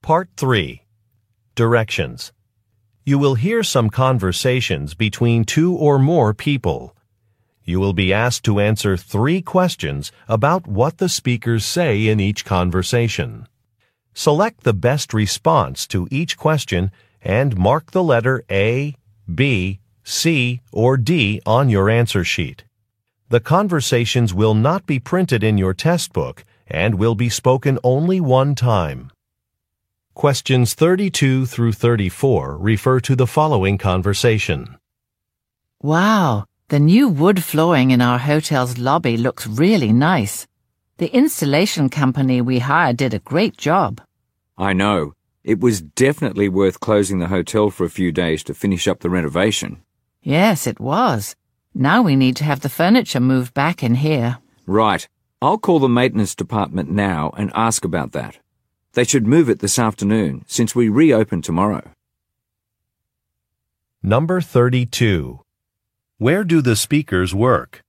Part 3. Directions. You will hear some conversations between two or more people. You will be asked to answer 3 questions about what the speakers say in each conversation. Select the best response to each question and mark the letter A, B, C, or D on your answer sheet. The conversations will not be printed in your test book and will be spoken only one time. Questions 32 through 34 refer to the following conversation. Wow, the new wood flooring in our hotel's lobby looks really nice. The installation company we hired did a great job. I know. It was definitely worth closing the hotel for a few days to finish up the renovation. Yes, it was. Now we need to have the furniture moved back in here. Right. I'll call the maintenance department now and ask about that. They should move it this afternoon, since we reopen tomorrow. Number 32. Where do the speakers work?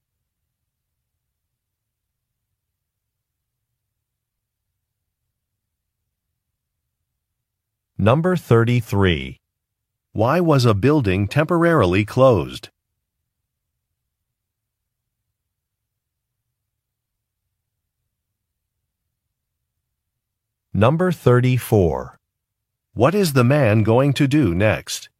Number 33. Why was a building temporarily closed? Number 34. What is the man going to do next?